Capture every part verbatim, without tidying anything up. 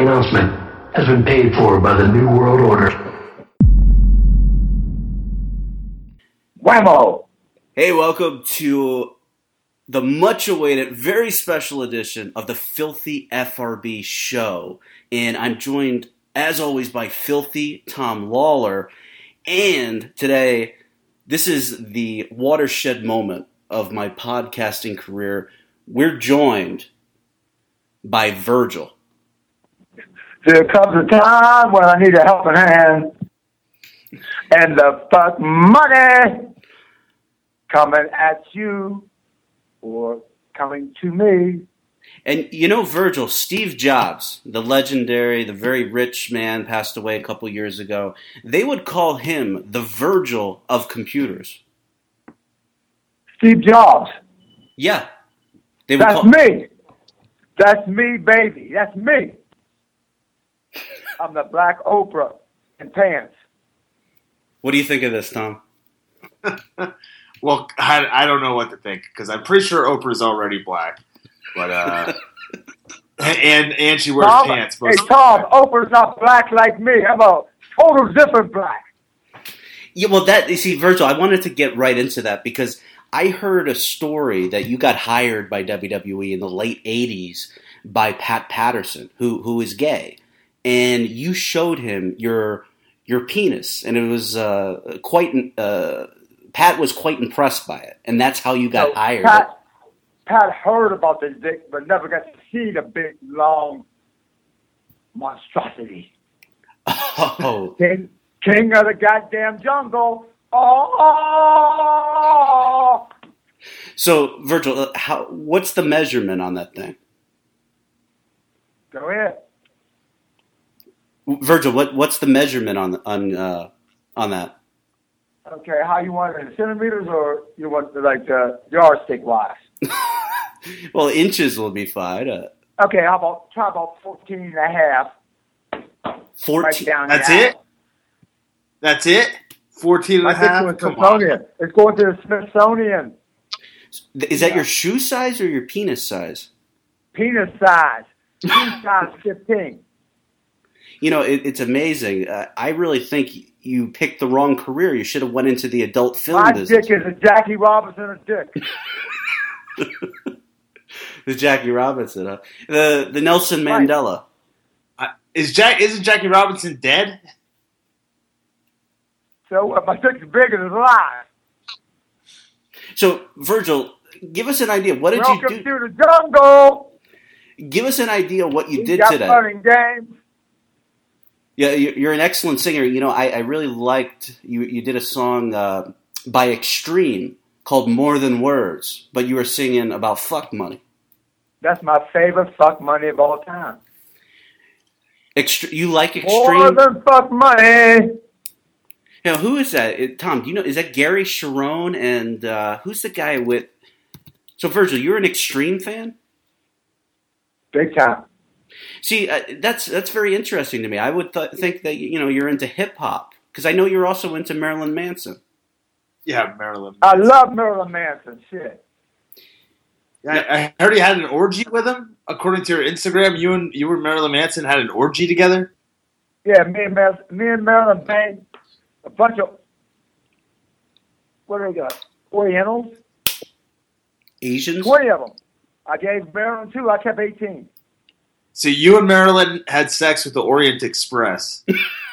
announcement has been paid for by the New World Order. Whammo! Hey, welcome to the much-awaited, very special edition of the Filthy F R B show. And I'm joined, as always, by Filthy Tom Lawler. And today, this is the watershed moment of my podcasting career. We're joined by Virgil. There comes a time when I need a helping hand, and the fuck money coming at you or coming to me. And you know, Virgil, Steve Jobs, the legendary, the very rich man, passed away a couple years ago. They would call him the Virgil of computers. Steve Jobs. Yeah. They would That's call- me. That's me, baby. That's me. I'm the Black Oprah in pants. What do you think of this, Tom? Well, I, I don't know what to think because I'm pretty sure Oprah's already black, but uh, and and she wears Tom, pants. Hey, Tom, Oprah's not black like me. I'm a total different black. Yeah, well, that you see, Virgil, I wanted to get right into that because I heard a story that you got hired by W W E in the late eighties by Pat Patterson, who who is gay, and you showed him your your penis, and it was uh, quite. Uh, Pat was quite impressed by it, and that's how you got So, hired. Pat, Pat heard about this dick, but never got to see the big, long monstrosity. Oh, King, king of the goddamn jungle. Oh! so Virgil, uh, how? What's the measurement on that thing? Go ahead. Virgil, what what's the measurement on on uh, on that? Okay, how you want it in centimeters or you want it like uh, yardstick wise? Well, inches will be fine. Uh, Okay, how about try about fourteen and a half. Fourteen. Right down That's the it. That's it. Fourteen and a I think half. to the Come on. Smithsonian. It's going to the Smithsonian. Is that Yeah. your shoe size or your penis size? Penis size. Penis size fifteen. You know, it, it's amazing. Uh, I really think you picked the wrong career. You should have went into the adult film My business. dick is a Jackie Robinson of dick. The Jackie Robinson, huh? the the Nelson Right. Mandela. Uh, is Jack? Isn't Jackie Robinson dead? So uh, my dick is bigger than alive. So, Virgil, give us an idea. What did Welcome you do? to the jungle. Give us an idea what you We did got today. fun and games. Yeah, you- you're an excellent singer. You know, I, I really liked you. You did a song uh, by Extreme called "More Than Words," but you were singing about fuck money. That's my favorite fuck money of all time. Extre- you like More Extreme? than fuck money. Now, who is that? It- Tom, do you know? Is that Gary Sharon? And uh, who's the guy with? So, Virgil, you're an Extreme fan? Big time. See, uh, that's that's very interesting to me. I would th- think that you know you're into hip hop because I know you're also into Marilyn Manson. Yeah, Marilyn. I love Marilyn Manson. Shit. I, I heard you had an orgy with him. According to your Instagram, you and you and Marilyn Manson had an orgy together. Yeah, me and Mar- me and Marilyn banged a bunch of what do they got? Orientals. Asians? Twenty of them. I gave Marilyn two. I kept eighteen. So you and Marilyn had sex with the Orient Express.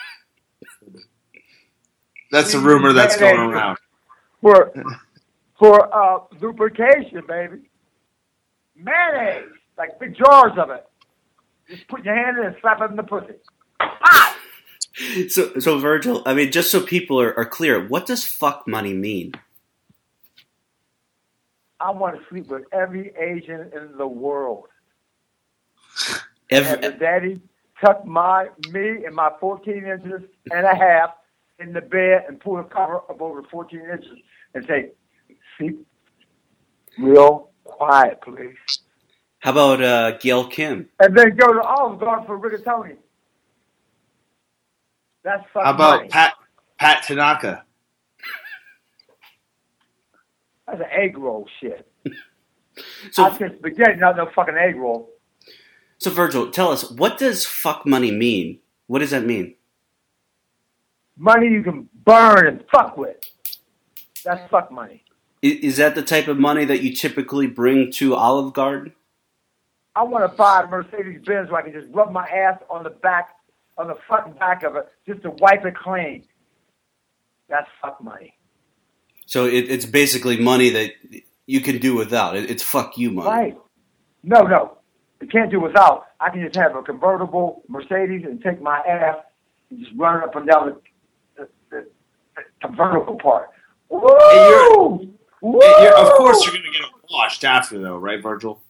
That's a rumor that's going around. For for uh, lubrication, baby. Mayonnaise, like big jars of it. Just put your hand in and slap it in the pussy. Ah! So, so Virgil, I mean, just so people are, are clear, what does fuck money mean? I want to sleep with every Asian in the world. Every, And the daddy tuck my me and my fourteen inches and a half in the bed and pull the cover up over fourteen inches and say, sleep real quiet, please. how about uh, Gail Kim? And then go to Olive Garden for rigatoni. That's fucking How about money. Pat Pat Tanaka? That's an egg roll shit. So, I said spaghetti, not no fucking egg roll. So, Virgil, tell us, what does fuck money mean? What does that mean? Money you can burn and fuck with. That's fuck money. Is that the type of money that you typically bring to Olive Garden? I want to buy a Mercedes Benz where I can just rub my ass on the back, on the front and back of it, just to wipe it clean. That's fuck money. So it, it's basically money that you can do without. It, it's fuck you money. Right. No, no. You can't do without. I can just have a convertible Mercedes and take my ass and just run it up and down the, the, the, the convertible part. Woo! And you're, Woo! and you're, of course, you're going to get it washed after, though, right, Virgil?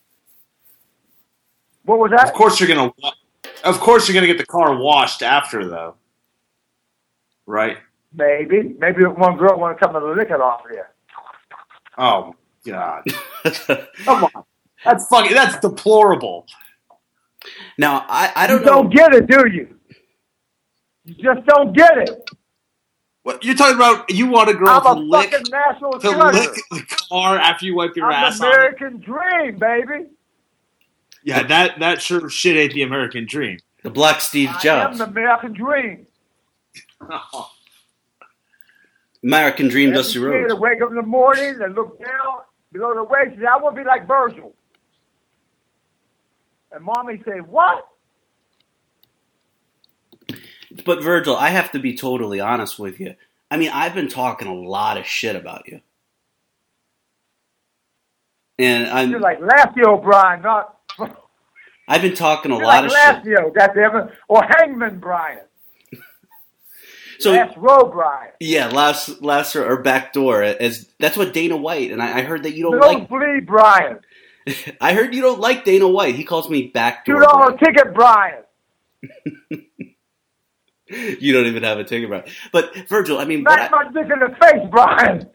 What was that? Of course, you're going to. Of course, you're going to get the car washed after, though. Right? Maybe. Maybe one girl want to come and lick it off here. Oh God! Come on, that's fucking. That's deplorable. Now, I, I don't you know. don't get it, do you? You just don't get it. What you're talking about? You want a girl I'm to a lick fucking national to treasure. lick the car after you wipe your I'm ass the on it? American dream, baby. Yeah, that that sure shit ain't the American dream. The Black Steve I am Jobs. the American dream. American Dream, Every Dusty kid Rhodes. to wake up in the morning and look down below the waist and say, I want to be like Virgil. And mommy say, what? But Virgil, I have to be totally honest with you. I mean, I've been talking a lot of shit about you. And I'm, You're like Lassie O'Brien, not... I've been talking a You're lot like of Lassie, shit. that's Evan, or Hangman Bryan. So, Last Row Bryan. yeah, last, last or backdoor. As that's what Dana White, and I, I heard that you don't Don't like. bleed Bryan. I heard you don't like Dana White. He calls me backdoor. Two dollar Bryan. ticket Bryan. You don't even have a ticket, Brian. But Virgil, I mean, Smack what I, my dick in the face, Bryan.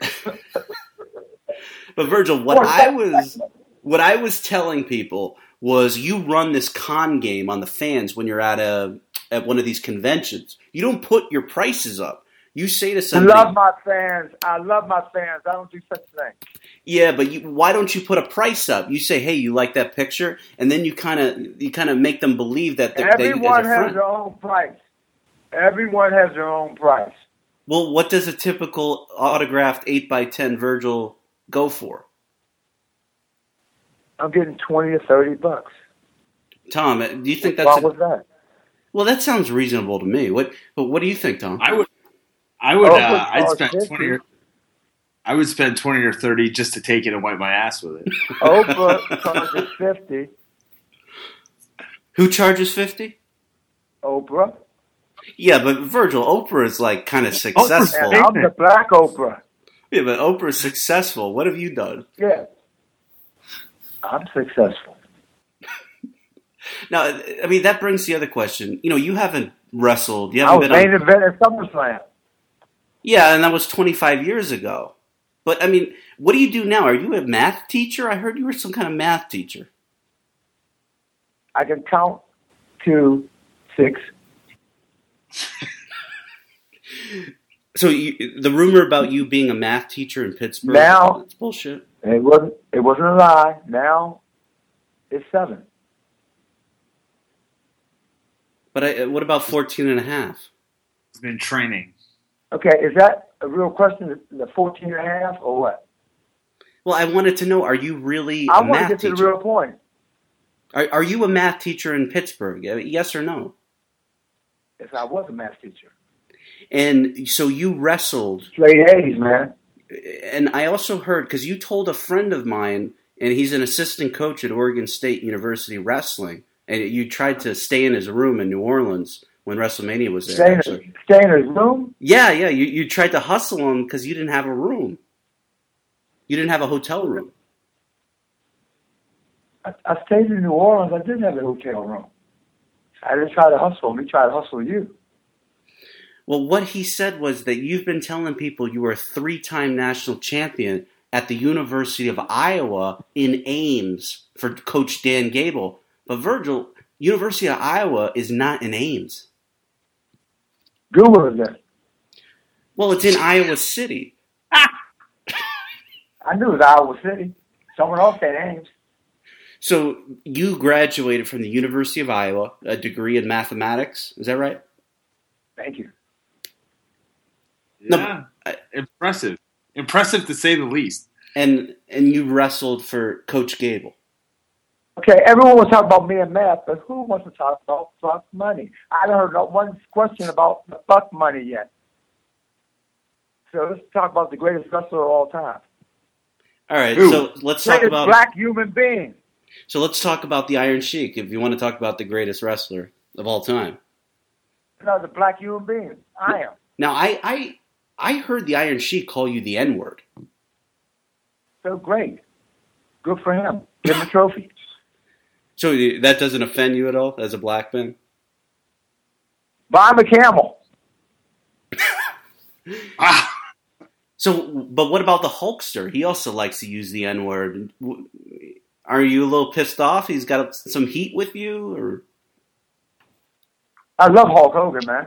but Virgil, what I was, what I was telling people was, you run this con game on the fans when you're at a at one of these conventions. You don't put your prices up. You say to I somebody, love my fans. I love my fans. I don't do such things. yeah, but you, why don't you put a price up? You say, hey, you like that picture, and then you kind of you kind of make them believe that they're, they, Everyone as a has friend. their own price. Everyone has their own price. Well, what does a typical autographed eight by ten Virgil go for? I'm getting twenty or thirty bucks. Tom, do you think that's What a, was that? well? That sounds reasonable to me. What, but what do you think, Tom? I would. I would. Oh, Uh, I'd oh, spend fifty. twenty. Or, I would spend twenty or thirty just to take it and wipe my ass with it. Oprah charges fifty. Who charges fifty? Oprah. Yeah, but Virgil, Oprah is like kind of successful. And I'm the black Oprah. Yeah, but Oprah's successful. What have you done? Yeah. I'm successful. Now, I mean, that brings the other question. You know, you haven't wrestled. You I haven't was been on. main event at SummerSlam. Yeah, and that was twenty-five years ago. But I mean, what do you do now? Are you a math teacher? I heard you were some kind of math teacher. I can count to six. So you, the rumor about you being a math teacher in Pittsburgh, Now- it's bullshit. It wasn't. It wasn't a lie. Now it's seven. But I, what about fourteen and a half? It's been training. Okay, is that a real question? The fourteen and a half or what? Well, I wanted to know, are you really a I want to math get to teacher? the real point. Are, are you a math teacher in Pittsburgh? Yes or no? If I was a math teacher, And so you wrestled, straight A's, man. and I also heard, because you told a friend of mine, and he's an assistant coach at Oregon State University Wrestling, and you tried to stay in his room in New Orleans when WrestleMania was there. Stay in, actually. stay in his room. Yeah, yeah, you, you tried to hustle him because you didn't have a room. You didn't have a hotel room. I, I stayed in New Orleans. I didn't have a hotel room. I didn't try to hustle him. He tried to hustle you. Well, what he said was that you've been telling people you were a three-time national champion at the University of Iowa in Ames for Coach Dan Gable. But Virgil, University of Iowa is not in Ames. Google it then. Well, it's in Iowa City. I knew it was Iowa City. Someone else said Ames. So you graduated from the University of Iowa, a degree in mathematics. Is that right? Thank you. No, Yeah, I- impressive, impressive to say the least. And and you wrestled for Coach Gable. Okay, everyone was talking about me and math, but who wants to talk about fuck money? I haven't heard not one question about the fuck money yet. So let's talk about the greatest wrestler of all time. All right, Who? so let's talk Greatest about black human being. so let's talk about the Iron Sheik. If you want to talk about the greatest wrestler of all time. No, the black human being. I am. Now, I I I heard the Iron Sheik call you the N word. So great. Good for him. Give him a trophy. So that doesn't offend you at all as a black man? But I'm a camel. Ah, So, but what about the Hulkster? He also likes to use the N word. Are you a little pissed off? He's got some heat with you, or? I love Hulk Hogan, man.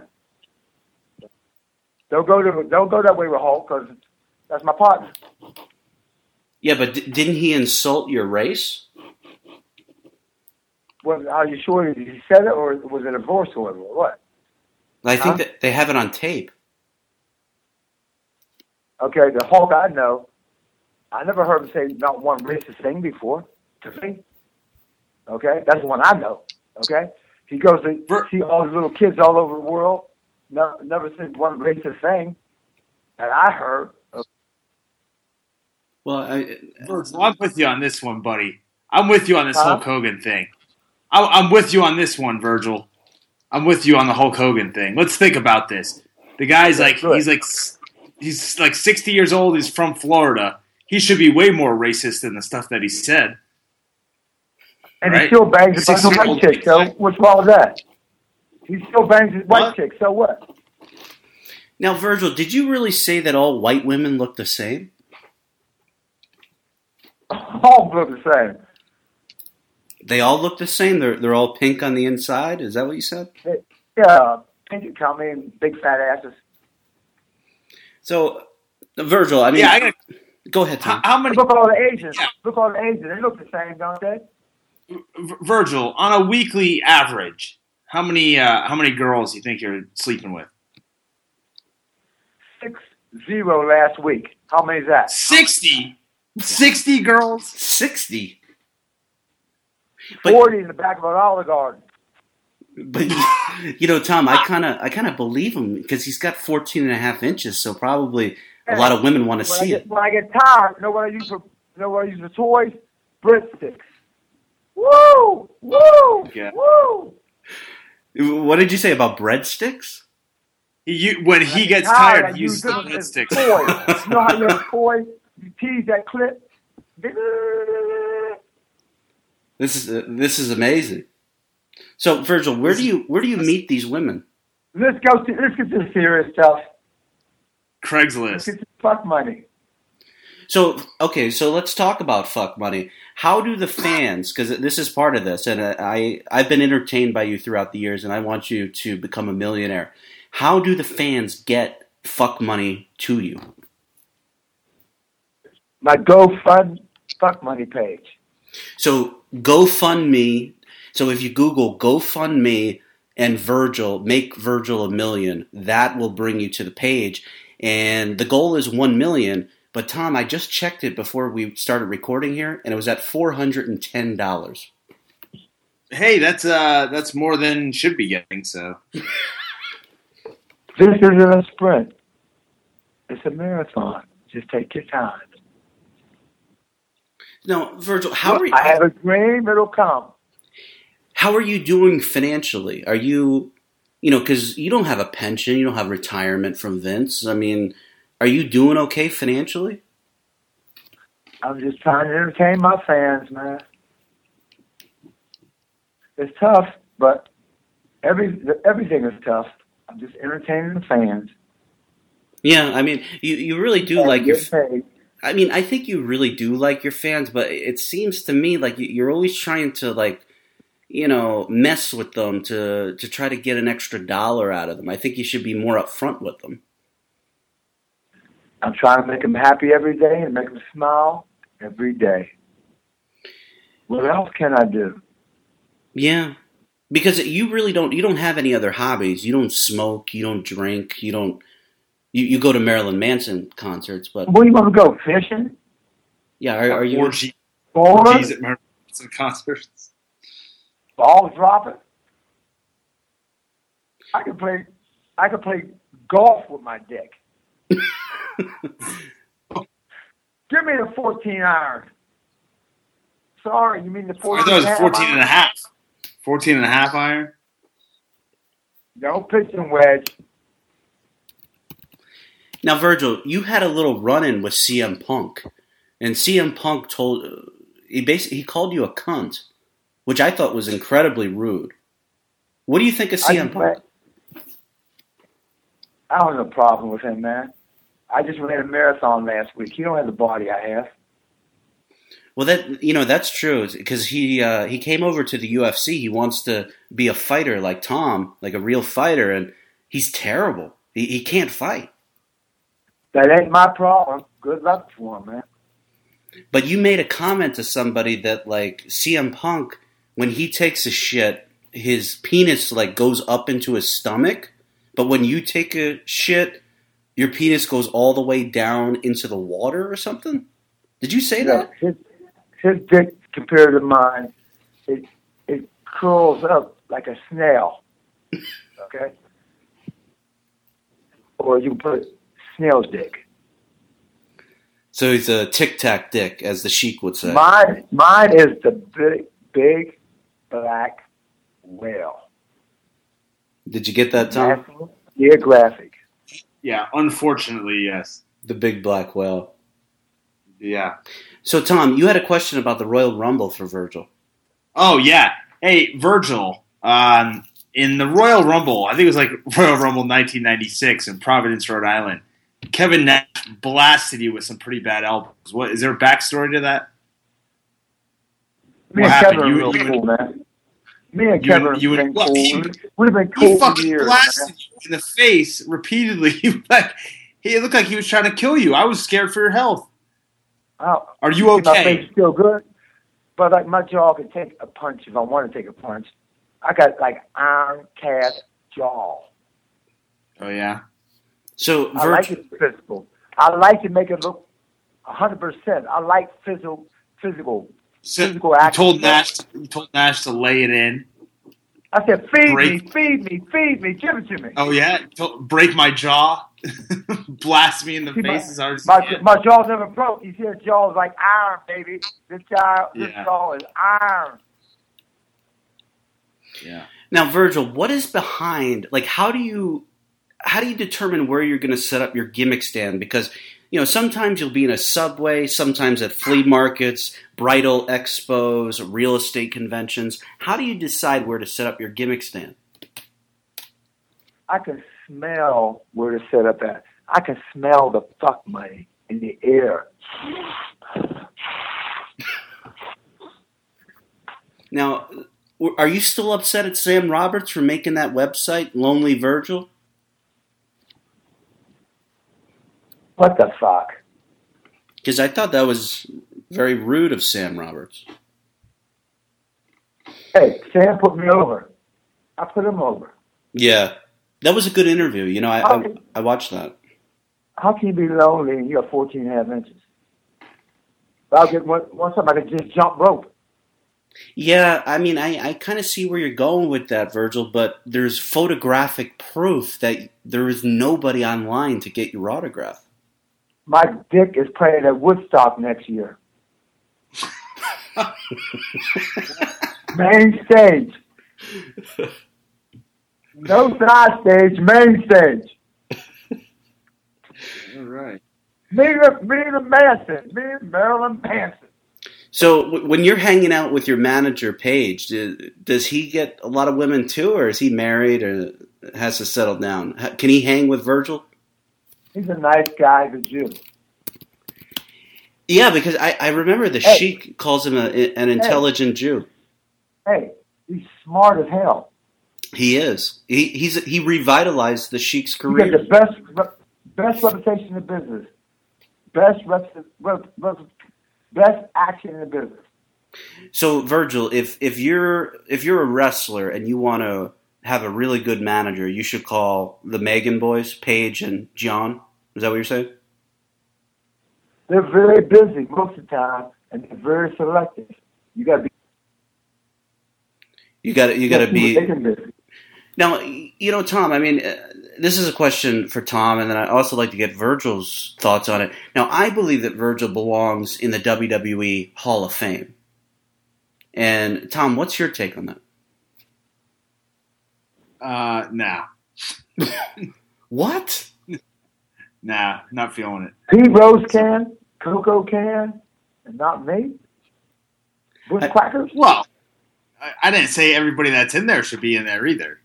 Don't go to don't go that way with Hulk because that's my partner. Yeah, but d- didn't he insult your race? Was, are you sure he said it, or was it a voice order, or what? I think Huh? that they have it on tape. Okay, the Hulk I know, I never heard him say not one racist thing before to me. Okay, that's the one I know. Okay, he goes to Ver- see all these little kids all over the world. No, never said one racist thing that I heard. Well, I, Virgil, I'm with you on this one, buddy. I'm with you on this Huh? Hulk Hogan thing. I- I'm with you on this one, Virgil. I'm with you on the Hulk Hogan thing. Let's think about this. The guy's Okay, like, good. he's like, he's like sixty years old. He's from Florida. He should be way more racist than the stuff that he said. And Right. he still bangs a bunch of sixty-year-old white chicks. So what's wrong with that? He still bangs his white What? chicks. So what? now, Virgil, did you really say that all white women look the same? All look the same. They all look the same. They're they're all pink on the inside. Is that what you said? Yeah, pink tummy and big fat asses. So, Virgil, I mean, Yeah, I gotta, go ahead, how, Tom. how many, Look at all the Asians. Yeah. Look at all the Asians. They look the same, don't they? V- Virgil, on a weekly average, how many uh, how many girls do you think you're sleeping with? Six zero last week. How many is that? Sixty. Sixty girls. Sixty. But, Forty in the back of an Olive Garden. but you know, Tom, I kind of I kind of believe him because he's got fourteen and a half inches. So probably a lot of women want to When I see get, it. when I get tired, you know what I use for? You know what I use for toys? Breadsticks. Woo! Woo! Yeah. Woo! What did you say about breadsticks? He, you, when he I gets get tired, I he use uses the them as breadsticks. toys. You know how you have a toy? You tease that clip. This is uh, this is amazing. So, Virgil, where do you where do you meet these women? Let's go to let's get to the serious stuff. Let's Craigslist. get to fuck money. So, okay, so let's talk about fuck money. How do the fans? Because this is part of this, and I I've been entertained by you throughout the years, and I want you to become a millionaire. How do the fans get fuck money to you? My GoFund fuck money page. So GoFundMe. So if you Google GoFundMe and Virgil, make Virgil a million, that will bring you to the page. And the goal is one million. But Tom, I just checked it before we started recording here, and it was at four hundred and ten dollars. Hey, that's uh, that's more than should be getting. So This isn't a sprint. It's a marathon. Just take your time. Now, Virgil, how are you? I have a dream. It'll come. How are you doing financially? Are you, you know, because you don't have a pension, you don't have retirement from Vince. I mean, are you doing okay financially? I'm just trying to entertain my fans, man. It's tough, but every everything is tough. I'm just entertaining the fans. Yeah, I mean, you, you really do And like your. get paid. I mean, I think you really do like your fans, but it seems to me like you- you're always trying to like, you know, mess with them to to try to get an extra dollar out of them. I think you should be more upfront with them. I'm trying to make them happy every day and make them smile every day. What else can I do? Yeah. Because you really don't, you don't have any other hobbies. You don't smoke, you don't drink, you don't, you, you go to Marilyn Manson concerts, but. Where you want to go? Fishing? Yeah, are, are you. Orgy, Bowling? orgies at Marilyn Manson concerts. Ball dropping? I can play, I can play golf with my dick. Give me the fourteen iron. Sorry, you mean the I fourteen thought it was fourteen iron? and a half. fourteen and a half iron? No pitching wedge. Now, Virgil, you had a little run-in with C M Punk, and C M Punk told he basically he called you a cunt, which I thought was incredibly rude. What do you think of C M I, Punk? I don't have a problem with him, man. I just ran a marathon last week. He don't have the body I have. Well, that you know that's true because he uh, he came over to the U F C. He wants to be a fighter like Tom, like a real fighter, and he's terrible. He he can't fight. That ain't my problem. Good luck for him, man. But you made a comment to somebody that like C M Punk, when he takes a shit, his penis like goes up into his stomach, but when you take a shit, your penis goes all the way down into the water or something. Did you say Yeah, that? his his dick compared to mine, it it curls up like a snail. Okay? Or you put snail's dick. So he's a tic tac dick, as the Sheik would say. Mine mine is the big big black whale. Did you get that, Tom? National Geographic. Yeah, unfortunately, yes. The big black whale. Yeah. So, Tom, you had a question about the Royal Rumble for Virgil. Oh, yeah. Hey, Virgil, um, in the Royal Rumble, I think it was like Royal Rumble nineteen ninety-six in Providence, Rhode Island, Kevin Nash blasted you with some pretty bad elbows. What is there a backstory to that? Me What and happened? Kevin are You- real you- cool, man. Me and you- Kevin you- have been well, cool. he- We've been He cool for fucking years, blasted man. you in the face repeatedly. He was like he looked like he was trying to kill you. I was scared for your health. Oh, Are you my okay? face still good, but like my jaw can take a punch if I want to take a punch. I got like iron cast jaw. Oh yeah. So, I like Virgil, it physical. I like to make it look a hundred percent. I like physical, physical, So physical you action. told Nash you told Nash to lay it in. I said, feed break- me, feed me, feed me, give it to me. Oh yeah, To- break my jaw, blast me in the See, face as hard as my, you can. my jaw never broke. You see, the jaw is like iron, baby. This jaw, this Yeah. jaw is iron. Yeah. now, Virgil, what is behind? Like, how do you how do you determine where you're going to set up your gimmick stand? Because you know, sometimes you'll be in a subway, sometimes at flea markets, bridal expos, real estate conventions. How do you decide where to set up your gimmick stand? I can smell where to set up at. I can smell the fuck money in the air. Now, are you still upset at Sam Roberts for making that website, Lonely Virgil? What the fuck? Because I thought that was very rude of Sam Roberts. Hey, Sam put me over. I put him over. Yeah, that was a good interview. You know, I I, I watched that. How can you be lonely and you have fourteen and a half inches? I'll get one, one time I could just jump rope. Yeah, I mean, I, I kind of see where you're going with that, Virgil, but there's photographic proof that there is nobody online to get your autograph. My dick is playing at Woodstock next year. Main stage. No side stage, main stage. All right. Me and me and Manson. Me and Marilyn Manson. So w- when you're hanging out with your manager, Paige, do, does he get a lot of women too, or is he married or has to settle down? H- Can he hang with Virgil? He's a nice guy, the Jew. Yeah, because I, I remember the Hey. Sheik calls him a, an intelligent Jew. Hey, he's smart as hell. He is. He he's he revitalized the Sheik's He career. got the best rep- best reputation in the business. Best rep, rep, rep, best action in the business. So Virgil, if if you're if you're a wrestler and you want to have a really good manager, you should call the Megan boys, Paige and John. Is that what you're saying? They're very busy most of the time, and they're very selective. You got to be. You got you got to be. Busy. Now, you know, Tom. I mean, uh, this is a question for Tom, and then I also like to get Virgil's thoughts on it. Now, I believe that Virgil belongs in the W W E Hall of Fame. And Tom, what's your take on that? Uh, nah. What? Nah, not feeling it. Pete Rose can, Coco can, and not me. Bush I, Crackers? Well, I, I didn't say everybody that's in there should be in there either.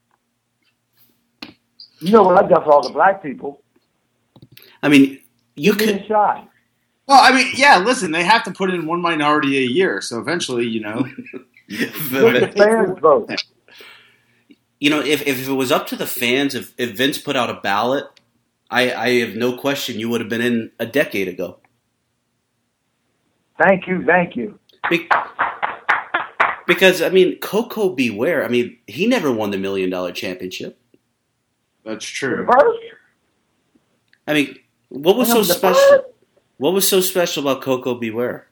You know what I've done for all the black people? I mean, you Give me could. a shot. Well, I mean, yeah, listen, they have to put in one minority a year, so eventually, you know. Let the fans vote. You know, if, if it was up to the fans, if, if Vince put out a ballot, I, I have no question you would have been in a decade ago. Thank you, thank you. Be- because, I mean, Coco Beware, I mean, he never won the Million Dollar Championship. That's true. First? I mean, what was so special? What was so special about Coco Beware?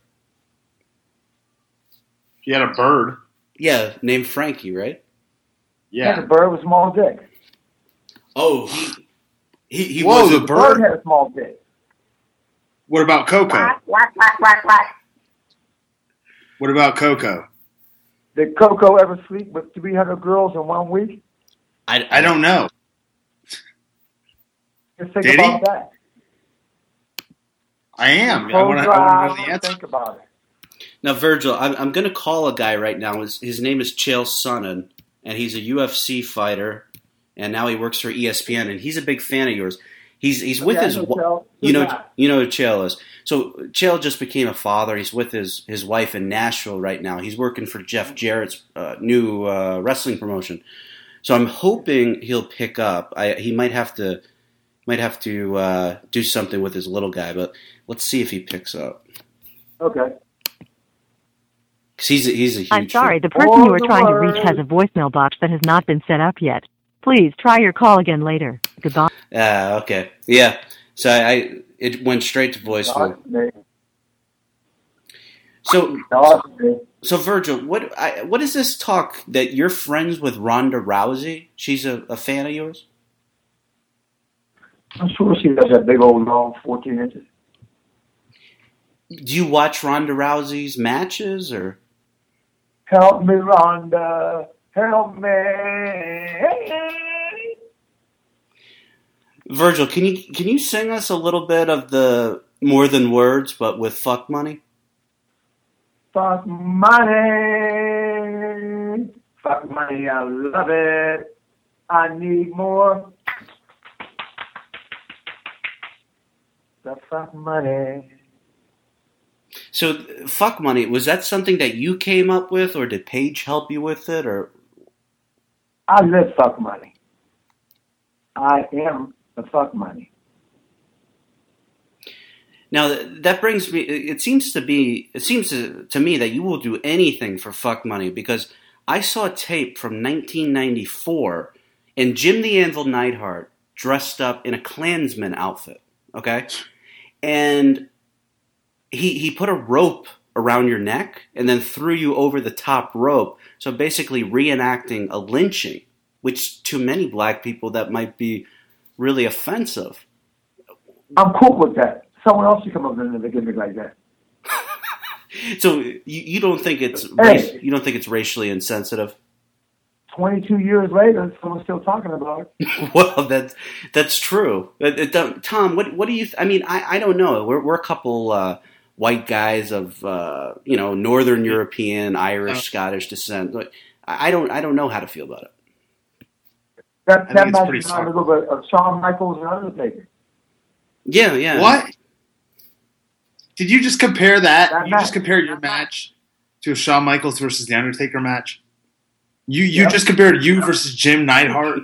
He had a bird. Yeah, named Frankie, right? Yeah, Yeah. the bird was small dick. Oh, he he, he Whoa, was the a The bird? bird had a small dick. What about Coco? Quack, quack, quack, quack, quack. What about Coco? Did Coco ever sleep with three hundred girls in one week? I, I don't know. Just think Did about he? that. I am. I Close want to your eyes know the and answer. think about it. Now, Virgil, I'm, I'm going to call a guy right now. His, his name is Chael Sonnen, and he's a U F C fighter, and now he works for E S P N, and he's a big fan of yours. He's he's with Okay, his I know wa- Chael. you know Good guy. you know who Chael is. So Chael just became a father. He's with his, his wife in Nashville right now. He's working for Jeff Jarrett's uh, new uh, wrestling promotion. So I'm hoping he'll pick up. I, he might have to might have to uh, do something with his little guy, but let's see if he picks up. Okay. Because he's a, he's a huge I'm sorry, fan. the person All you are the trying to reach has words. a voicemail box that has not been set up yet. Please try your call again later. Goodbye. Ah, okay. Yeah. So I, I it went straight to voicemail. Not me. So Not me. so Virgil, what I, what is this talk that you're friends with Ronda Rousey? She's a, a fan of yours? I'm sure she does that big old long fourteen inches. Do you watch Ronda Rousey's matches or? Help me, Rhonda. Help me. Virgil, can you can you sing us a little bit of the More Than Words, but with fuck money? Fuck money. Fuck money, I love it. I need more. The fuck money. So, fuck money, was that something that you came up with, or did Paige help you with it, or? I live fuck money. I am the fuck money. Now that brings me. It seems to be. It seems to, to me that you will do anything for fuck money, because I saw a tape from nineteen ninety-four, and Jim the Anvil Neidhart dressed up in a Klansman outfit. Okay, and he he put a rope around your neck and then threw you over the top rope. So basically reenacting a lynching, which to many black people that might be really offensive. I'm cool with that. Someone else should come up and give me like that. So you, you don't think it's Hey. race, you don't think it's racially insensitive? twenty-two years later, someone's still talking about it. Well, that's that's true. It, it, don't- Tom, what what do you? Th- I mean, I, I don't know. We're we're a couple uh, white guys of uh, you know Northern European, Irish, Scottish descent. Like, I I don't I don't know how to feel about it. That, I that think it's match pretty is on a little bit of Shawn Michaels and Undertaker. Yeah, yeah. What? Did you just compare that? That you match. just compared your match to a Shawn Michaels versus the Undertaker match? You you Yep. just compared you versus Jim Neidhart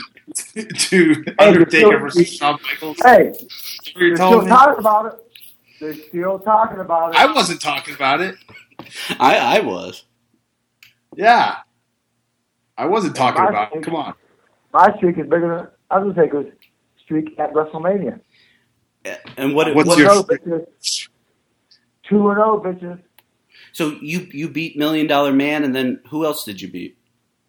to Hey, Undertaker you're versus still- Shawn Michaels? Hey, That's what you're you're still telling me? talking about it. They're still talking about it. I wasn't talking about it. I, I was. Yeah. I wasn't talking My about it. streak- Come on. My streak is bigger than Undertaker's streak at WrestleMania. And what? What's what your- Two and oh, bitches. Two and oh, bitches. so you you beat Million Dollar Man, and then who else did you beat?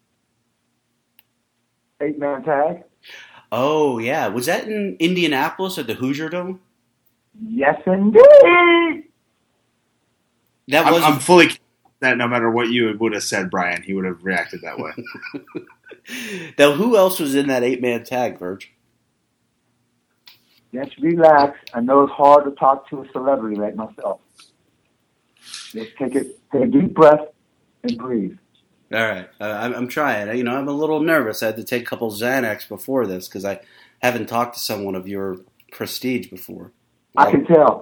Eight man tag. Oh yeah, was that in Indianapolis at the Hoosier Dome? Yes, indeed. That I'm, was. I'm fully convinced that no matter what you would have said, Brian, he would have reacted that way. Now, who else was in that eight man tag, Virg? Just relax. I know it's hard to talk to a celebrity like myself. Just take it, take a deep breath and breathe. All right, uh, I'm, I'm trying. You know, I'm a little nervous. I had to take a couple Xanax before this because I haven't talked to someone of your prestige before. I can tell.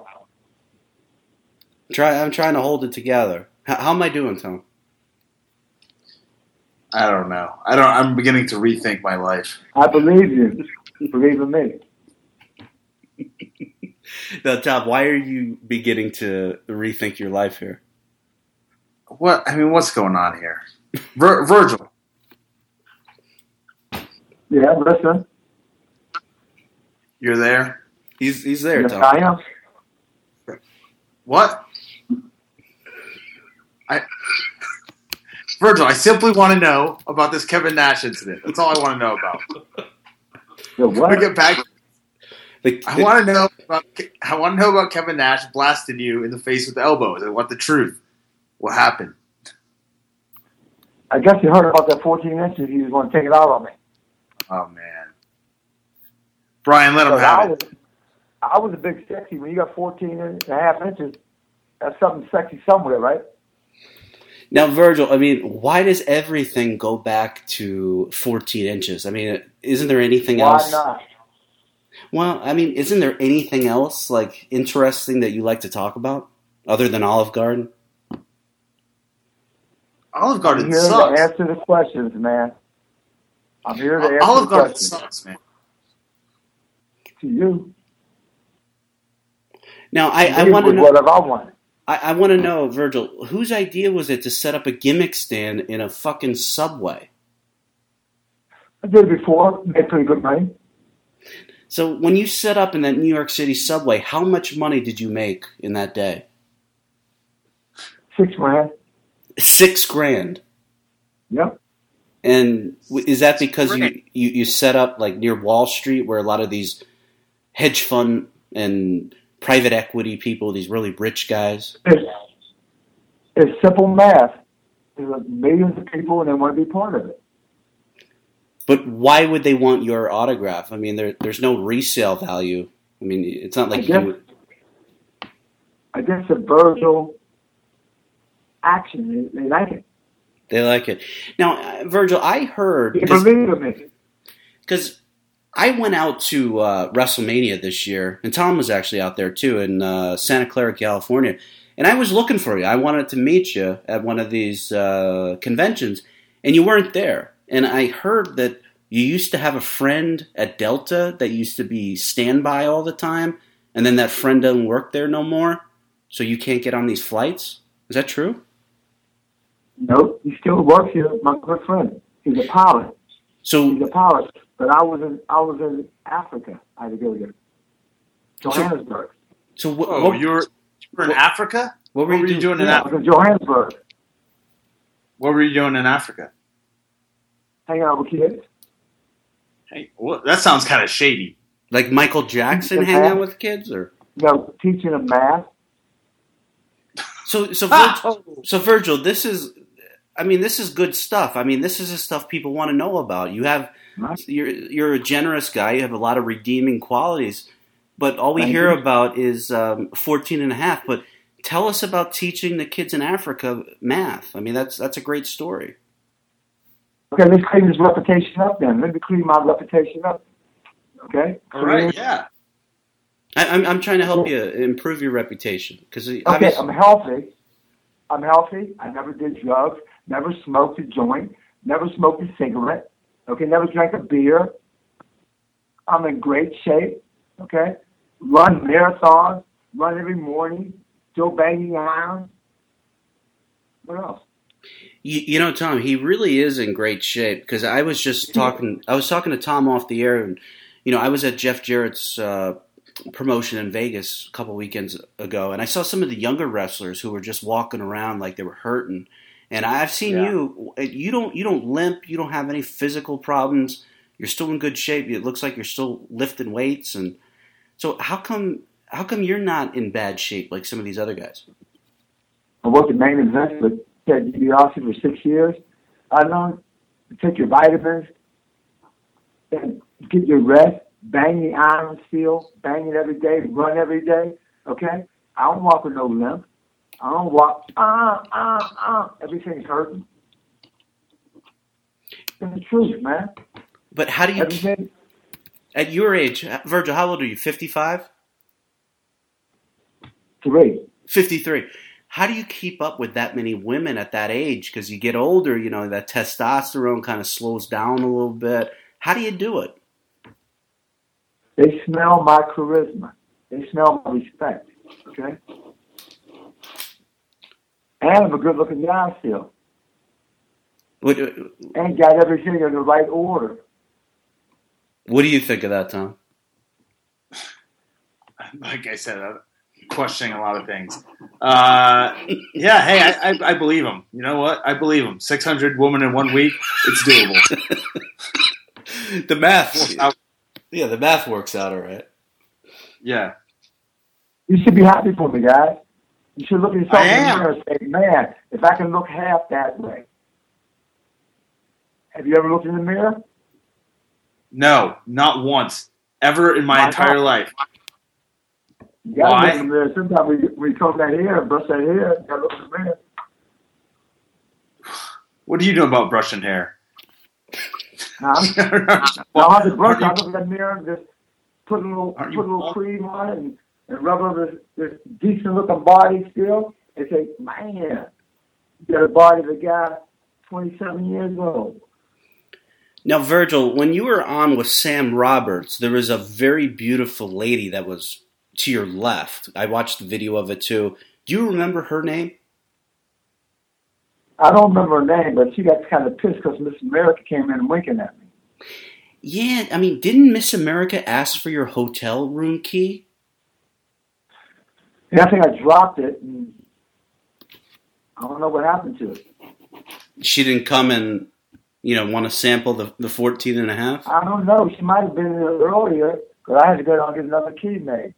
Try. I'm trying to hold it together. How, how am I doing, Tom? I don't know. I don't. I'm beginning to rethink my life. I believe you. Believe in me. Now, Tom, why are you beginning to rethink your life here? What? I mean, what's going on here? Vir- Virgil, Yeah, listen. you're there. He's he's there, Yes, Tom. I am. What? I Virgil, I simply want to know about this Kevin Nash incident. That's all I want to know about. The We what? get back. The- I want to know about. I want to know about Kevin Nash blasting you in the face with the elbows. I want the truth. What happened? I guess you heard about that fourteen inches. He was going to take it out on me. Oh man, Brian, let him But I have was, it. I was a big sexy. When you got fourteen and a half inches, that's something sexy somewhere, right? Now, Virgil, I mean, why does everything go back to fourteen inches? I mean, isn't there anything Why else? not? Well, I mean, isn't there anything else like interesting that you like to talk about other than Olive Garden? Olive I'm Garden here to sucks. answer the questions, man. I'm here to answer Olive the Garden questions. sucks, man. To you, Now, I, I Leave want to with know. whatever I want. I, I want to know, Virgil, whose idea was it to set up a gimmick stand in a fucking Subway? I did it before. Made pretty good money. So, when you set up in that New York City Subway, how much money did you make in that day? Six grand. Six grand. Yep. And w- is that because you, Right. you, you set up like near Wall Street where a lot of these hedge fund and private equity people, these really rich guys? It's, it's simple math. There's millions of people and they want to be part of it. But why would they want your autograph? I mean, there, there's no resale value. I mean, it's not like I guess- you. I guess the Virgil action, they, they like it. They like it. Now, uh, Virgil, I heard They believe in me. because I went out to uh, WrestleMania this year, and Tom was actually out there too in uh, Santa Clara, California. And I was looking for you. I wanted to meet you at one of these uh, conventions, and you weren't there. And I heard that you used to have a friend at Delta that used to be standby all the time, and then that friend doesn't work there no more, so you can't get on these flights. Is that true? Nope, he still works here. My good friend. He's a pilot. So He's a pilot. But I was in I was in Africa. I had to go there. Johannesburg. So what, Oh, what, you were, you were in Africa? what were you, doing? doing in Yeah, I Africa? was in Johannesburg. What were you doing in Africa? Hanging out with kids. Hey, well, that sounds kind of shady. Like Michael Jackson hang out with kids, or You know, teaching them math. so so Ah! Virgil, so Virgil, this is, I mean, this is good stuff. I mean, this is the stuff people want to know about. You have Right? you're you're a generous guy. You have a lot of redeeming qualities, but all we Thank hear you. about is um, fourteen and a half. But tell us about teaching the kids in Africa math. I mean, that's that's a great story. Okay, let's clean this reputation up then. Let me clean my reputation up. Okay? All right, yeah. I, I'm I'm trying to help you improve your reputation because Okay, I'm healthy. I'm healthy. I never did drugs, never smoked a joint, never smoked a cigarette. Okay, never drank a beer. I'm in great shape. Okay? Run marathons, run every morning, still banging around. What else? You, you know, Tom, he really is in great shape because I was just talking. I was talking to Tom off the air, and you know, I was at Jeff Jarrett's uh, promotion in Vegas a couple weekends ago, and I saw some of the younger wrestlers who were just walking around like they were hurting. And I've seen Yeah. you. You don't. You don't limp. You don't have any physical problems. You're still in good shape. It looks like you're still lifting weights. And so, how come? How come you're not in bad shape like some of these other guys? I worked at Main Event with Ted DiBiase for six years. I learned to take your vitamins and get your rest, bang the iron steel, bang it every day, run every day, okay? I don't walk with no limp. I don't walk, ah, ah, ah, everything's hurting. It's the truth, man. But how do you? Everything, At your age, Virgil, how old are you? fifty-five? three. fifty-three. How do you keep up with that many women at that age? Because you get older, you know, that testosterone kind of slows down a little bit. How do you do it? They smell my charisma. They smell my respect, okay? And I'm a good-looking guy still. What, And got everything in the right order. what do you think of that, Tom? Like I said, I'm questioning a lot of things. Uh, yeah, hey, I, I, I believe him. You know what? I believe him. six hundred women in one week, it's doable. The math. Well, Yeah, the math works out all right. yeah. You should be happy for me, guys. You should look at yourself I in the am. mirror and say, man, if I can look half that way. Have you ever looked in the mirror? No, not once. Ever in my Why entire not? life. You gotta Why? look in the mirror. Sometimes we, we comb that hair and brush that hair. You gotta look in the mirror. What do you know about brushing hair? Huh? Well, I have to brush. I look in the mirror and just put a little, Aren't put a you little bald? cream on it and, and rub on this, this decent-looking body still. And say, man, you got a body of a guy twenty-seven years old. Now, Virgil, when you were on with Sam Roberts, there was a very beautiful lady that was to your left. I watched the video of it too. Do you remember her name? I don't remember her name, but she got kind of pissed because Miss America came in winking at me. Yeah, I mean, didn't Miss America ask for your hotel room key? And I think I dropped it, and I don't know what happened to it. She didn't come and, you know, want to sample the, the fourteen and a half? I don't know. She might have been there earlier, but I had to go down and get another key made.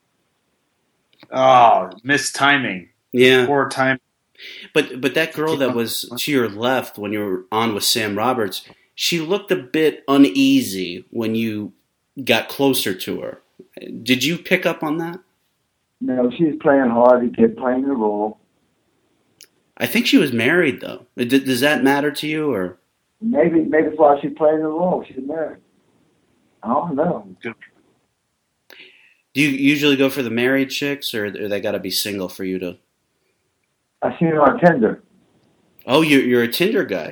Oh, missed timing. Yeah. Poor time. But but that girl that was to your left when you were on with Sam Roberts, she looked a bit uneasy when you got closer to her. Did you pick up on that? No, she's playing hard to get playing the role. I think she was married, though. D- does that matter to you, or? Maybe maybe that's why she's playing the role. She's married. I don't know. Do you usually go for the married chicks, or, or they got to be single for you to? I seen her on Tinder Oh, you're you're a Tinder guy.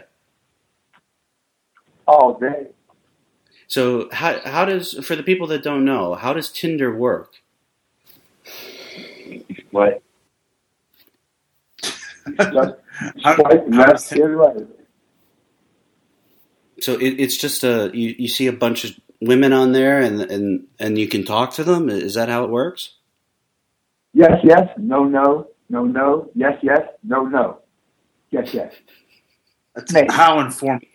all day. So how how does for the people that don't know, how does Tinder work? What? How- Swipe how left, does- and right. So it, it's just a you, you see a bunch of women on there, and and and you can talk to them. Is that how it works? Yes, yes. No, no. No, no. Yes, yes. No, no. Yes, yes. That's Maybe. how informative.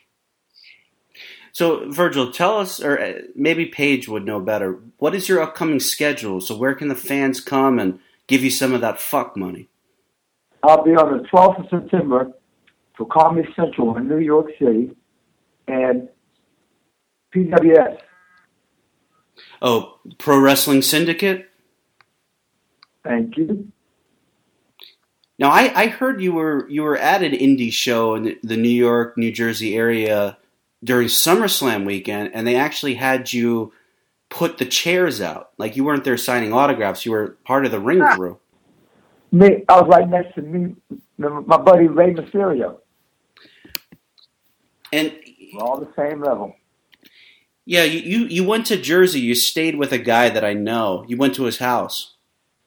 So Virgil, tell us, or uh, maybe Paige would know better. What is your upcoming schedule? So where can the fans come and give you some of that fuck money? I'll be on the twelfth of September for Comedy Central in New York City and P W S. Oh, Pro Wrestling Syndicate. Thank you. Now, I, I heard you were you were at an indie show in the New York, New Jersey area during SummerSlam weekend, and they actually had you put the chairs out. Like you weren't there signing autographs; you were part of the ring Ah. crew. Me, I was right next to me, my buddy Ray Mysterio. And We're all the same level. yeah, you, you you went to Jersey. You stayed with a guy that I know. You went to his house.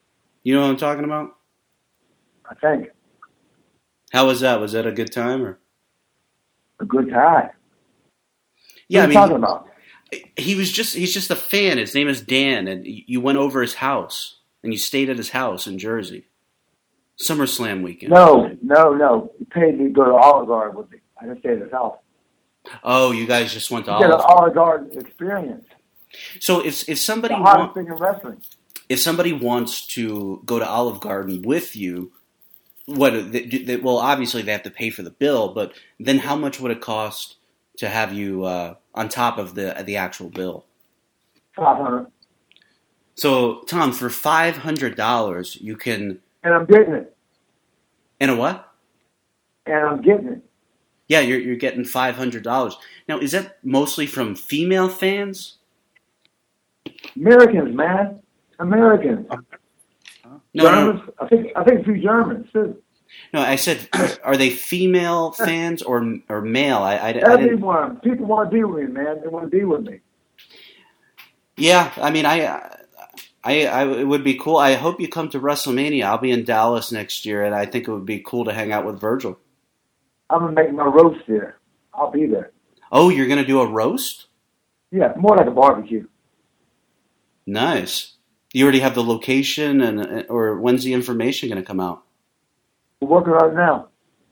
You know what I'm talking about? I think. How was that? Was that a good time or? A good time. Yeah, what are you I talking mean, about? he was just he's just a fan. His name is Dan, and you went over his house and you stayed at his house in Jersey. SummerSlam weekend. No, no, no. He paid me to go to Olive Garden with me. I didn't stay at his house. Oh, you guys just went to He got an Olive. Olive Garden experience. So if if somebody The hottest want, thing in wrestling. if somebody wants to go to Olive Garden with you, what? They, they, well, obviously they have to pay for the bill, but then how much would it cost to have you uh, on top of the the actual bill? Five hundred. So Tom, for five hundred dollars, you can. And I'm getting it. And a what? And I'm getting it. Yeah, you're you're getting five hundred dollars. Now, is that mostly from female fans? Americans, man. Americans. No, Germans. no, I think I think a few Germans too. no. I said, are they female fans or or male? I, I, I didn't. Everyone. People want to be with me, man. They want to be with me. Yeah, I mean, I, I, I, it would be cool. I hope you come to WrestleMania. I'll be in Dallas next year, and I think it would be cool to hang out with Virgil. I'm gonna make my roast there. I'll be there. Oh, you're gonna do a roast? Yeah, more like a barbecue. Nice. You already have the location, and or when's the information going to come out? We're working on it now.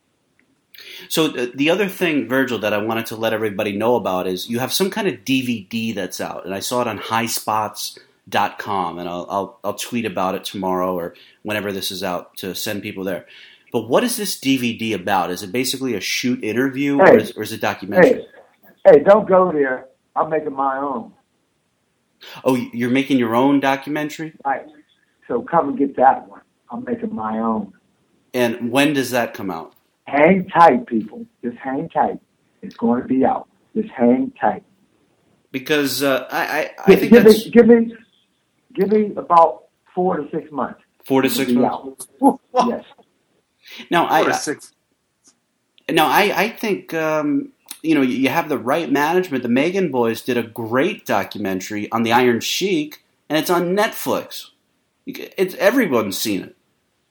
So the other thing, Virgil, that I wanted to let everybody know about is you have some kind of D V D that's out, and I saw it on high spots dot com, and I'll, I'll I'll tweet about it tomorrow or whenever this is out to send people there. But what is this D V D about? Is it basically a shoot interview, hey, or, is, or is it documentary? Hey, hey, don't go there. I'm making my own. Oh, you're making your own documentary? Right. So come and get that one. I'm making my own. And when does that come out? Hang tight, people. Just hang tight. It's going to be out. Just hang tight. Because uh, I, I, I Give, think give that's me, give me, give me about four to six months. four to It'll six be months. out. Yes. Now, I, Four to six. now I, I think um, you know you have the right management. The Megan Boys did a great documentary on the Iron Sheik, and it's on Netflix. It's everyone's seen it.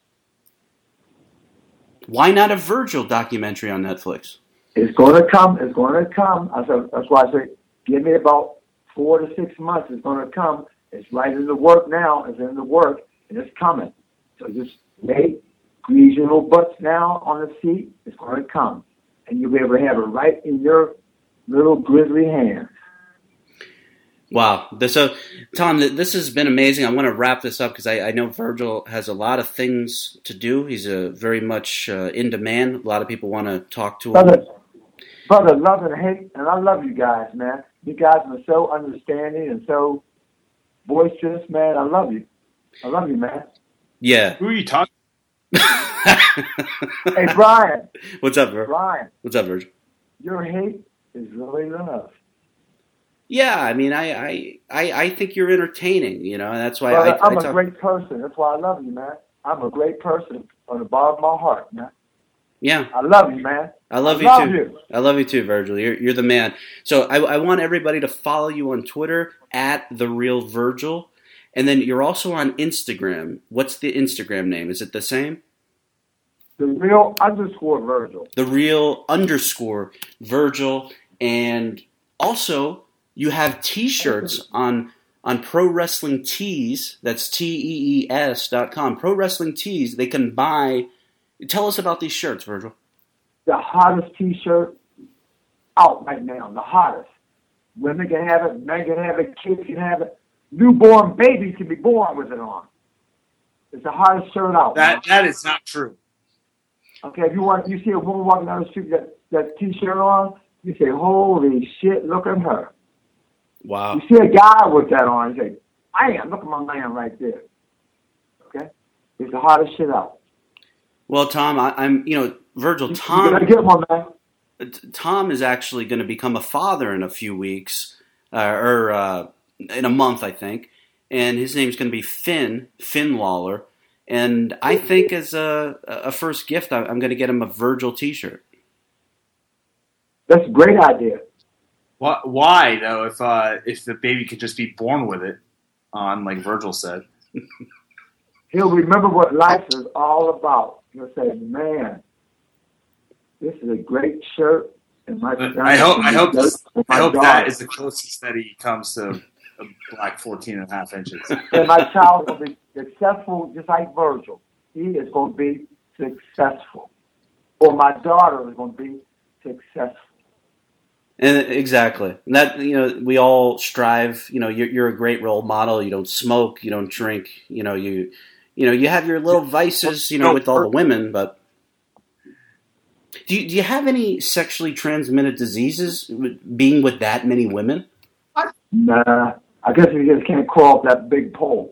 Why not a Virgil documentary on Netflix? It's going to come. It's going to come. I said, that's why I say, give me about four to six months. It's going to come. It's right in the work now. It's in the work, and it's coming. So just wait. Squeeze your little butts now on the seat. It's going to come. And you'll be able to have it right in your little grizzly hands. Wow. This, so, Tom, this has been amazing. I want to wrap this up because I, I know Virgil has a lot of things to do. He's a very much uh, in demand. A lot of people want to talk to him. Brother, brother, love and hate, and I love you guys, man. You guys are so understanding and so boisterous, man. I love you. I love you, man. Yeah. Who are you talking? Hey, Brian. What's up, Virgil? Brian, What's up, Virgil? your hate is really love. Yeah, I mean, I, I, I, I think you're entertaining, you know, and that's why Brother, I, I'm I a talk, great person. That's why I love you, man. I'm a great person from the bottom of my heart, man. yeah, I love you, man. I love I you love too. you. I love you too, Virgil. You're, you're the man. So I, I want everybody to follow you on Twitter at The Real Virgil, and then you're also on Instagram. What's the Instagram name? Is it the same? The real underscore Virgil. The Real underscore Virgil, and also you have T-shirts on on Pro Wrestling Tees. That's T E E S dot com. Pro Wrestling Tees. They can buy. Tell us about these shirts, Virgil. The hottest T-shirt out right now. The hottest. Women can have it. Men can have it. Kids can have it. Newborn babies can be born with it on. It's the hottest shirt out. That that is not true. Okay, if you want, you see a woman walking down the street with that, that T-shirt on, you say, "Holy shit! Look at her." Wow. You see a guy with that on, you say, "Man, look at my man right there." Okay, it's the hottest shit out. Well, Tom, I, I'm, you know, Virgil, You Tom, gotta get one, man. Tom is actually going to become a father in a few weeks, uh, or uh, in a month, I think, and his name's going to be Finn, Finn Lawler, and I think as a, a first gift, I'm going to get him a Virgil T-shirt. That's a great idea. Why, why though? If uh, if the baby could just be born with it on, like Virgil said. He'll remember what life is all about. He'll say, "Man, this is a great shirt." And my I hope I hope this, I hope that is the closest that he comes to a black fourteen and a half inches. And my child will be successful, just like Virgil. He is going to be successful, or my daughter is going to be successful. And exactly. And that, you know, we all strive, you know, you're, you're a great role model. You don't smoke, you don't drink, you know, you, you know, you have your little vices, you know, with all the women, but do you, do you have any sexually transmitted diseases being with that many women? Nah, I guess you just can't crawl up that big pole.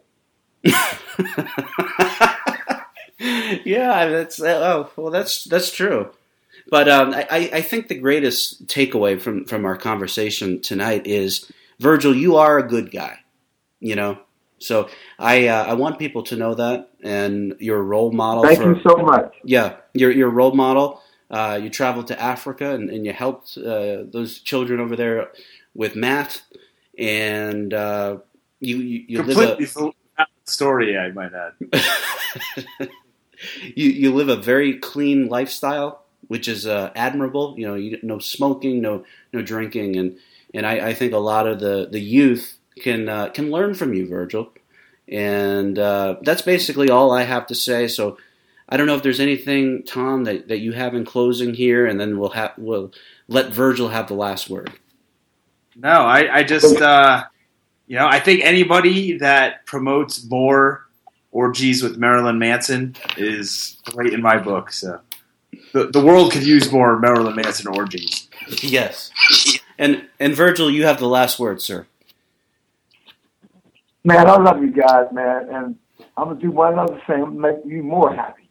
Yeah, that's, oh, well, that's, that's true. But um, I, I think the greatest takeaway from, from our conversation tonight is, Virgil, you are a good guy, you know? So I uh, I want people to know that, and you're a role model. Thank for, you so much. Yeah, you're, you're a role model. Uh, you traveled to Africa, and, and you helped uh, those children over there with math, and uh, you, you, you Completely live a... story, I might add. you, you live a very clean lifestyle, which is uh, admirable. You know, you, no smoking, no no drinking, and and I, I think a lot of the, the youth can uh, can learn from you, Virgil. And uh, that's basically all I have to say. So I don't know if there's anything, Tom, that, that you have in closing here, and then we'll have we'll let Virgil have the last word. No, I, I just uh, you know I think anybody that promotes more orgies with Marilyn Manson is great in my book. So. The, the world could use more Marilyn Manson orgies. Yes. And and Virgil, you have the last word, sir. Man, I love you guys, man. And I'm going to do one other thing. I'm going to make you more happy.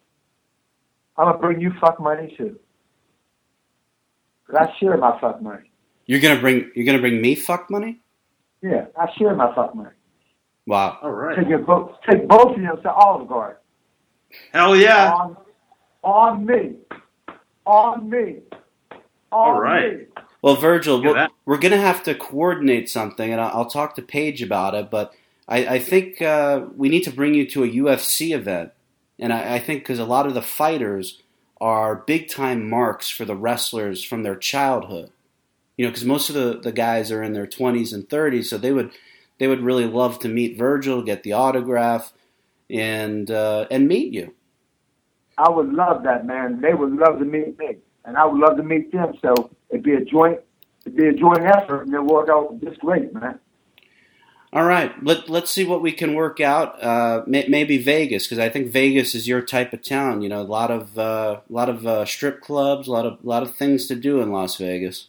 I'm going to bring you fuck money, too. Because I share my fuck money. You're gonna bring you're gonna bring me fuck money? Yeah, I share my fuck money. Wow. All right. Take, your both, take both of them to Olive Garden. Hell yeah. On, on me. On me. On All right. me. Well, Virgil, Look at we're, that. we're going to have to coordinate something, and I'll, I'll talk to Paige about it, but I, I think uh, we need to bring you to a U F C event. And I, I think because a lot of the fighters are big-time marks for the wrestlers from their childhood. You know, because most of the, the guys are in their twenties and thirties, so they would they would really love to meet Virgil, get the autograph, and uh, and meet you. I would love that, man. They would love to meet me, and I would love to meet them. So it'd be a joint, it'd be a joint effort, and it'll work out just great, man. All right, let let's see what we can work out. Uh, may, maybe Vegas, because I think Vegas is your type of town. You know, a lot of uh, a lot of uh, strip clubs, a lot of a lot of things to do in Las Vegas.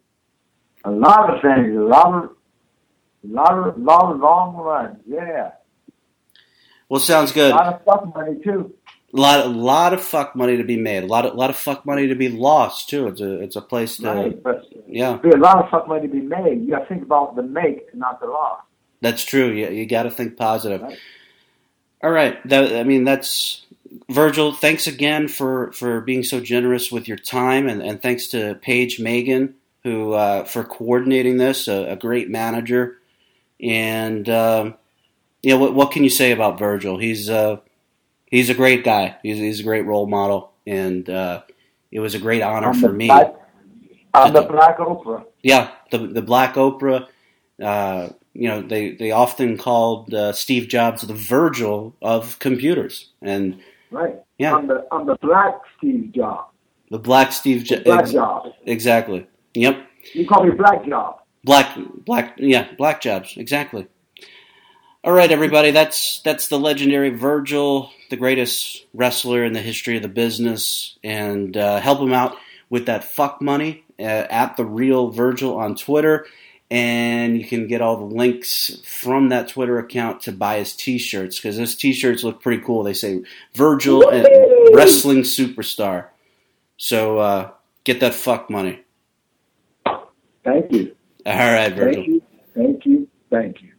A lot of things, a lot of, a lot of, lot of long runs. Yeah, Well, sounds a good. lot of fuck money too. A lot, a lot of fuck money to be made. A lot, of, lot of fuck money to be lost too. It's a, it's a place to, Right, but yeah. there's a lot of fuck money to be made. You got to think about the make, not the loss. That's true. You, you got to think positive. Right. All right. That, I mean, that's Virgil. Thanks again for, for being so generous with your time, and, and thanks to Paige Megan who uh, for coordinating this. A, a great manager, and um, you know what? What can you say about Virgil? He's uh, he's a great guy. He's he's a great role model, and uh, it was a great honor I'm for the me. Black, I'm the Black Oprah. Yeah, the the Black Oprah. Uh, you know, they, they often called uh, Steve Jobs the Virgil of computers, and Right. yeah, I'm the I'm the Black Steve Jobs. the Black Steve The Jobs. Black Ex- Jobs. exactly. Yep. You call me Black Jobs. Black Black. Yeah, Black Jobs. Exactly. All right, everybody. That's that's the legendary Virgil, the greatest wrestler in the history of the business, and uh, help him out with that fuck money uh, at the real Virgil on Twitter. And you can get all the links from that Twitter account to buy his T-shirts, because those T-shirts look pretty cool. They say Virgil and Wrestling Superstar. So uh, get that fuck money. Thank you. All right, Virgil. Thank you. Thank you. Thank you.